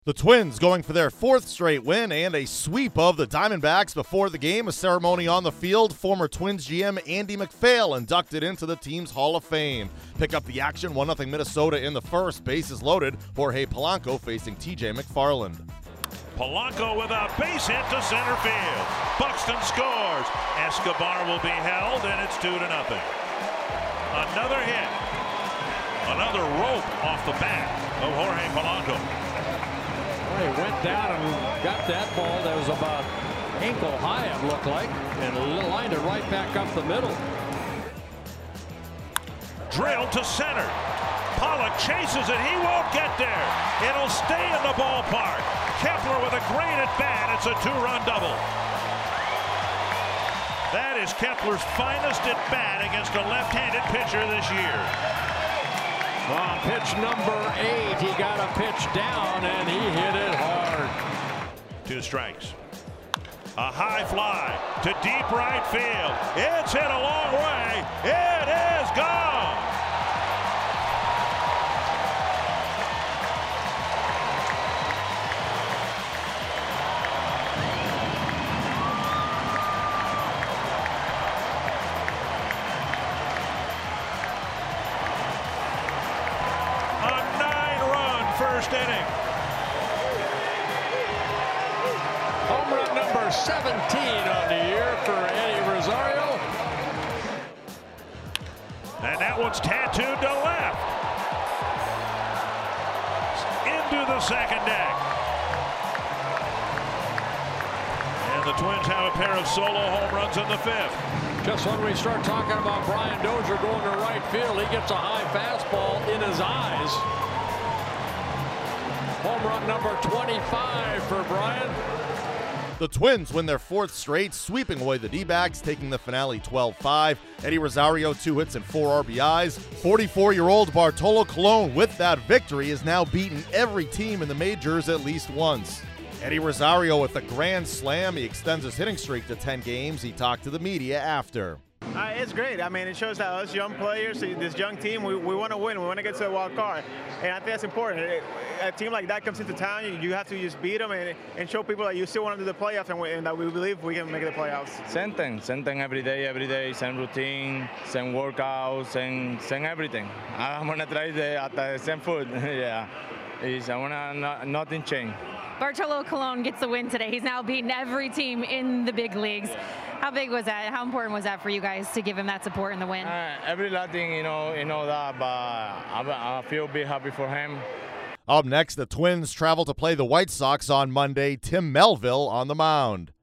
The Twins going for their fourth straight win and a sweep of the Diamondbacks. Before the game, a ceremony on the field. Former Twins GM Andy MacPhail inducted into the team's Hall of Fame. Pick up the action, 1-0 Minnesota in the first. Bases loaded. Jorge Polanco facing TJ McFarland. Polanco with a base hit to center field. Buxton scores. Escobar will be held, and it's 2-0. Another hit. Another rope off the bat of Jorge Polanco. He went down and got that ball that was about ankle high, it looked like, and lined it right back up the middle. Drilled to center. Pollock chases it. He won't get there. It'll stay in the ballpark. Kepler with a great at bat. It's a two-run double. That is Kepler's finest at bat against a left-handed pitcher this year. On pitch number 8, he got a pitch down and he hit it hard. 2 strikes. A high fly to deep right field. It's hit a long way. It is gone. First inning. Home run number 17 on the year for Eddie Rosario. And that one's tattooed to left. Into the second deck. And the Twins have a pair of solo home runs in the 5th. Just when we start talking about Brian Dozier going to right field, he gets a high fastball in his eyes. Home run number 25 for Brian. The Twins win their fourth straight, sweeping away the D-backs, taking the finale 12-5. Eddie Rosario, 2 hits and 4 RBIs. 44-year-old Bartolo Colon, with that victory, has now beaten every team in the majors at least once. Eddie Rosario with a grand slam. He extends his hitting streak to 10 games. He talked to the media after. It's great. I mean, it shows that us young players, this young team, we want to win. We want to get to the wild card. And I think that's important. A team like that comes into town, you have to just beat them and show people that you still want to do the playoffs and that we believe we can make the playoffs. Same thing every day, same routine, same workouts, same everything. I'm going to try the same food. Yeah, I want to nothing change. Bartolo Colon gets the win today. He's now beaten every team in the big leagues. How big was that? How important was that for you guys to give him that support in the win? Every Latin, you know that, but I feel big happy for him. Up next, the Twins travel to play the White Sox on Monday. Tim Melville on the mound.